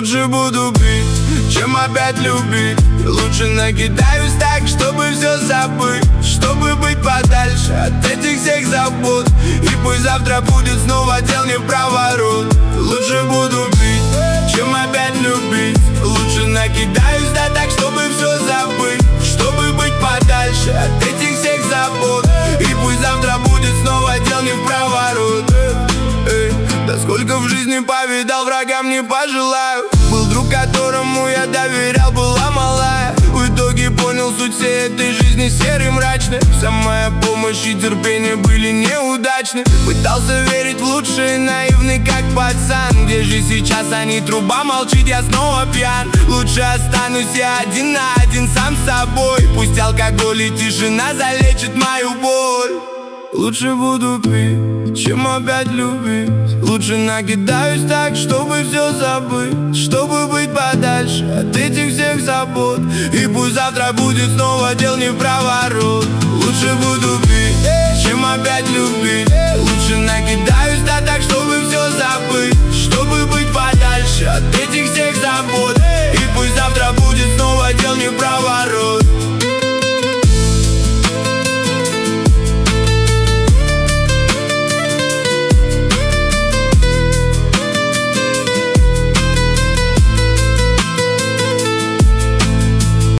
Лучше буду пить, чем опять любить. Лучше накидаюсь так, чтобы все забыть, чтобы быть подальше от этих всех забот. И пусть завтра будет снова дел не в проворот. Лучше буду пить, чем опять любить. Лучше накидаюсь, да так, чтобы все забыть, чтобы быть подальше от этих всех забот. И пусть завтра будет снова дел не в проворот. Да сколько в жизни повидал, врагам не пожелаю. Был друг, которому я доверял, была малая. В итоге понял суть всей этой жизни серой, мрачной. Вся моя помощь и терпение были неудачны. Пытался верить в лучшее, наивный как пацан. Где же сейчас они, труба молчит, я снова пьян. Лучше останусь я один на один сам с собой. Пусть алкоголь и тишина залечит мою боль. Лучше буду пить, чем опять любить. Лучше накидаюсь так, чтобы все забыть, чтобы быть подальше от этих всех забот. И пусть завтра будет снова дел не в проворот. Лучше буду пить, чем опять любить.